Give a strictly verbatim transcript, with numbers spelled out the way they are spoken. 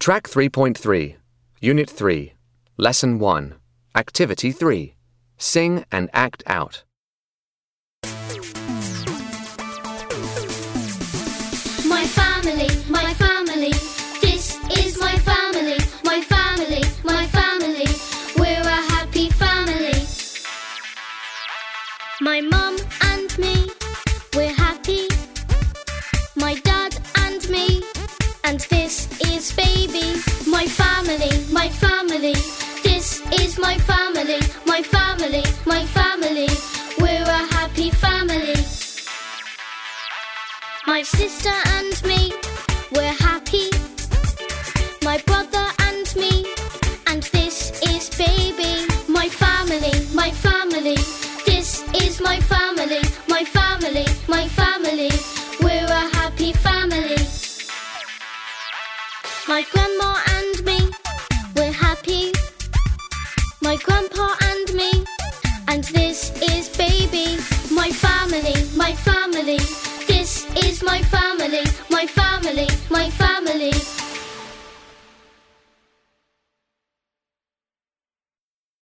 Track three point three, Unit three, Lesson one, Activity three. Sing and act out. My family, my family, this is my family, my family, my family, we're a happy family. My mum and me, we're happy. My dad and me, and this is baby. My family, my family, this is my family, my family, my family, we're a happy family. My sister and me, we're happy. My brother and me, and this is baby. My family, my family, this is my family, my family, my family, we're a happy family. My grandma and me, we're happy. My grandpa and me, and this is baby. My family, my